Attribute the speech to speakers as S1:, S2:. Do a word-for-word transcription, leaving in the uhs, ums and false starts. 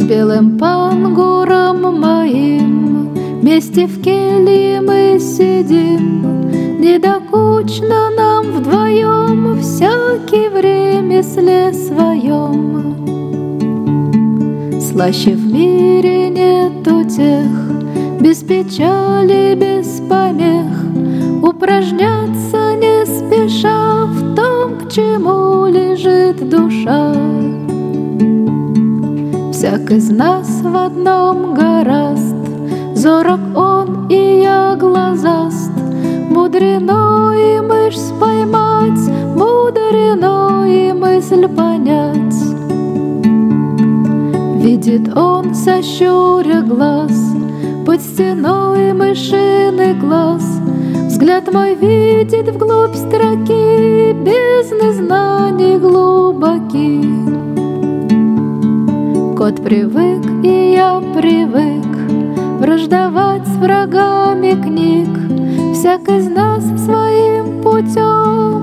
S1: белым пангуром моим вместе в келье мы сидим. Недокучно нам вдвоем, всякий в ремесле своем. Слаще в мире нет утех, без печали, без помех, упражняться не спеша в том, к чему лежит душа. Всяк из нас в одном гораст, зорок он и я глазаст. Мудрено и мышь поймать, мудрено и мысль понять. Видит он, сощуря глаз, под стеной мышиный глаз. Взгляд мой видит вглубь строки, бездны знаний глубоки. Кот привык, и я привык враждовать с врагами книг. Всяк из нас своим путем